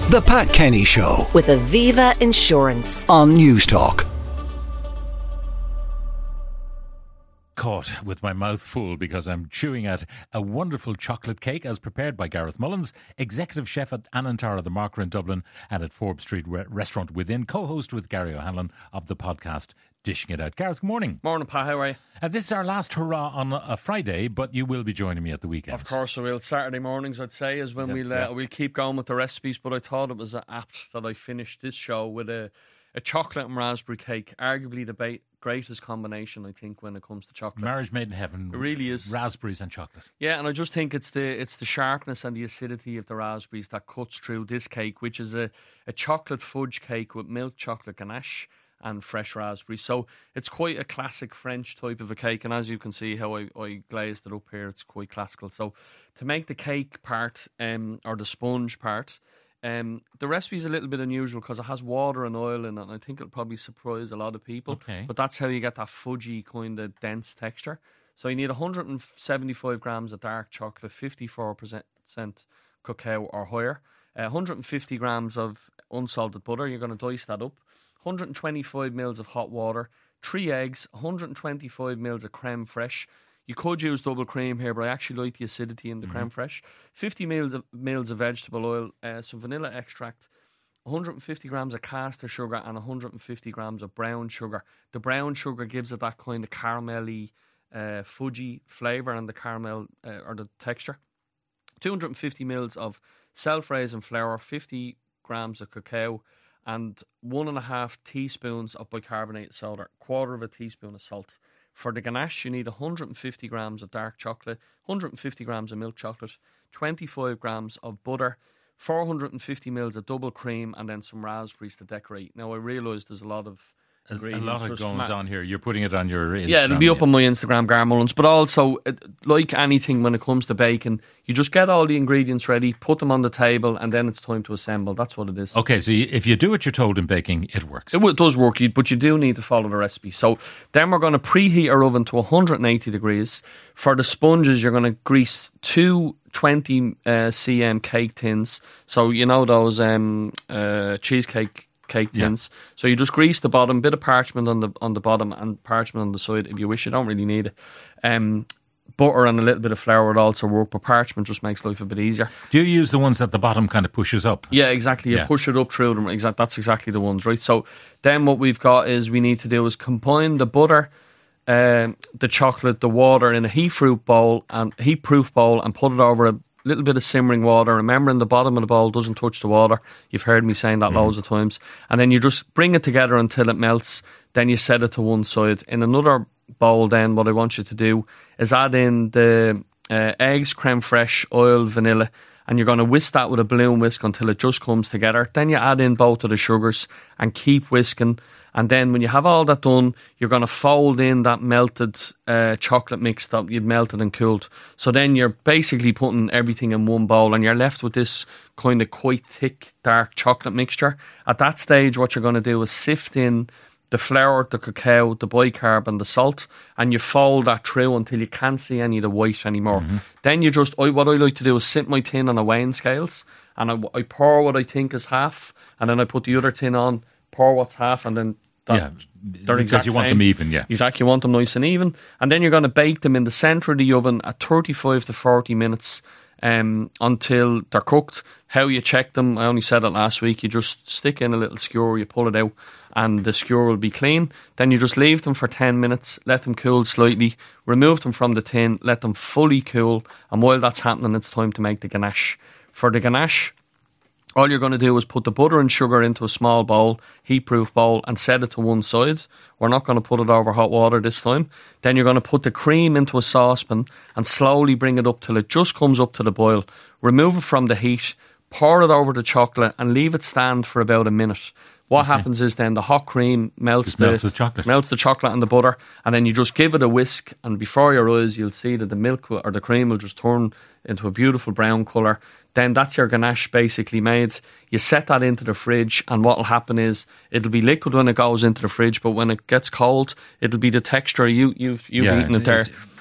The Pat Kenny Show with Aviva Insurance on Newstalk. Caught with my mouth full because I'm chewing at a wonderful chocolate cake as prepared by Gareth Mullins, executive chef at Anantara the Marker in Dublin and at Forbes Street Restaurant Within, co-host with Gary O'Hanlon of the podcast Dishing It Out. Gareth, good morning. Morning, Pat. How are you? This is our last hurrah on a Friday, but you will be joining me at the weekend. Of course I will. Saturday mornings, I'd say, is when we'll keep going with the recipes, but I thought it was apt that I finished this show with a chocolate and raspberry cake, arguably the greatest combination, I think, when it comes to chocolate. Marriage made in heaven. It really is. Raspberries and chocolate. Yeah, and I just think it's the sharpness and the acidity of the raspberries that cuts through this cake, which is a chocolate fudge cake with milk chocolate ganache and fresh raspberries. So it's quite a classic French type of a cake, and as you can see how I glazed it up here, it's quite classical. So to make the cake part, or the sponge part, the recipe is a little bit unusual because it has water and oil in it, and I think it'll probably surprise a lot of people. Okay. But that's how you get that fudgy kind of dense texture. So you need 175 grams of dark chocolate, 54% cacao or higher, 150 grams of unsalted butter. You're going to dice that up. 125 mils of hot water, 3 eggs, 125 mils of creme fraiche. You could use double cream here, but I actually like the acidity in the creme fraiche. 50 mils of vegetable oil, some vanilla extract, 150 grams of caster sugar, and 150 grams of brown sugar. The brown sugar gives it that kind of caramelly, fudgy flavour and the caramel or the texture. 250 mils of self-raising flour, 50 grams of cacao, and 1.5 teaspoons of bicarbonate soda, 1/4 teaspoon of salt. For the ganache, you need 150 grams of dark chocolate, 150 grams of milk chocolate, 25 grams of butter, 450 mils of double cream, and then some raspberries to decorate. Now, I realise there's a lot of ingredients. A lot of goings on here. You're putting it on your Instagram. Yeah, it'll be up on my Instagram, Gar Mullins. But also, like anything when it comes to baking, you just get all the ingredients ready, put them on the table, and then it's time to assemble. That's what it is. Okay, so if you do what you're told in baking, it works. It does work, but you do need to follow the recipe. So then we're going to preheat our oven to 180 degrees. For the sponges, you're going to grease 2 20 cm cake tins. So you know those cheesecake cake tins. Yeah. So you just grease the bottom, bit of parchment on the bottom and parchment on the side if you wish. You don't really need it. Butter and a little bit of flour would also work, but parchment just makes life a bit easier. Do you use the ones at the bottom kind of pushes up? Yeah, exactly. You push it up through them. That's exactly the ones, right? So then what we've got is we need to do is combine the butter, the chocolate, the water in a heat-proof bowl and put it over a little bit of simmering water. Remembering the bottom of the bowl doesn't touch the water. You've heard me saying that loads of times. And then you just bring it together until it melts. Then you set it to one side. In another bowl then, what I want you to do is add in the eggs, creme fraiche, oil, vanilla, and you're going to whisk that with a balloon whisk until it just comes together. Then you add in both of the sugars and keep whisking. And then when you have all that done, you're going to fold in that melted chocolate mix that you'd melted and cooled. So then you're basically putting everything in one bowl and you're left with this kind of quite thick, dark chocolate mixture. At that stage, what you're going to do is sift in the flour, the cacao, the bicarb and the salt, and you fold that through until you can't see any of the white anymore. Then you what I like to do is sit my tin on a weighing scales and I pour what I think is half, and then I put the other tin on, pour what's half, and then because you want them even, Exactly, you want them nice and even. And then you're going to bake them in the centre of the oven at 35 to 40 minutes until they're cooked. How you check them, I only said it last week, you just stick in a little skewer, you pull it out, and the skewer will be clean. Then you just leave them for 10 minutes, let them cool slightly, remove them from the tin, let them fully cool, and while that's happening, it's time to make the ganache. For the ganache, all you're going to do is put the butter and sugar into a small bowl, heat-proof bowl, and set it to one side. We're not going to put it over hot water this time. Then you're going to put the cream into a saucepan and slowly bring it up till it just comes up to the boil. Remove it from the heat, pour it over the chocolate, and leave it stand for about a minute. What happens is then the hot cream melts the chocolate and the butter, and then you just give it a whisk, and before your eyes you'll see that the milk or the cream will just turn into a beautiful brown colour. Then that's your ganache basically made. You set that into the fridge, and what will happen is it'll be liquid when it goes into the fridge, but when it gets cold, it'll be the texture you've eaten it there.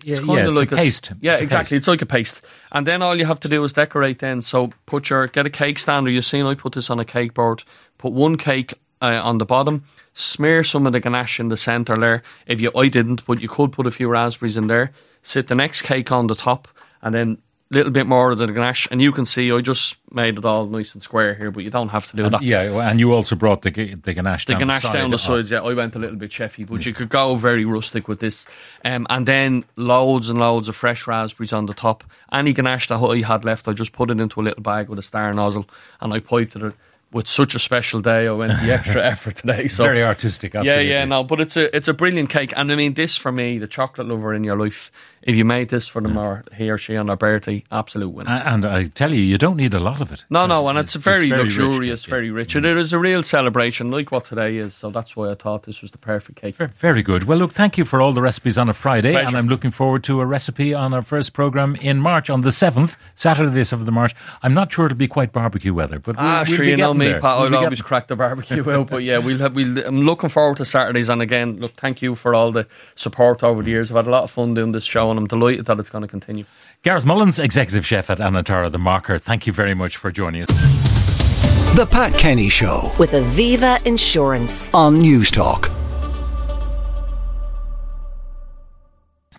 It's kind of like a paste. Yeah, It's a exactly. paste. It's like a paste. And then all you have to do is decorate then. So get a cake stand, or you've seen I put this on a cake board. Put one cake on the bottom, smear some of the ganache in the centre there. I didn't, but you could put a few raspberries in there. Sit the next cake on the top, and then a little bit more of the ganache. And you can see I just made it all nice and square here, but you don't have to do that. Yeah, and you also brought the ganache down the side. Down the sides, yeah. I went a little bit chefy, but you could go very rustic with this. And then loads and loads of fresh raspberries on the top. Any ganache that I had left, I just put it into a little bag with a star nozzle, and I piped it. With such a special day, I went the extra effort today. So very artistic, absolutely. Yeah, no, but it's a brilliant cake. And I mean, this for me, the chocolate lover in your life, if you made this for them or he or she on their birthday, absolute winner. And I tell you don't need a lot of it. No, and it's very luxurious, rich, very rich. And it is a real celebration, like what today is. So that's why I thought this was the perfect cake. Very good. Well, look, thank you for all the recipes on a Friday. Pleasure. And I'm looking forward to a recipe on our first programme in March, on the 7th, Saturday the 7th of March. I'm not sure it'll be quite barbecue weather, but we'll sure, be you know me, there. Pat, I'll always crack the barbecue out. But yeah, I'm looking forward to Saturdays. And again, look, thank you for all the support over the years. I've had a lot of fun doing this show, and I'm delighted that it's going to continue. Gareth Mullins, Executive Chef at Anantara the Marker, thank you very much for joining us. The Pat Kenny Show with Aviva Insurance on News Talk.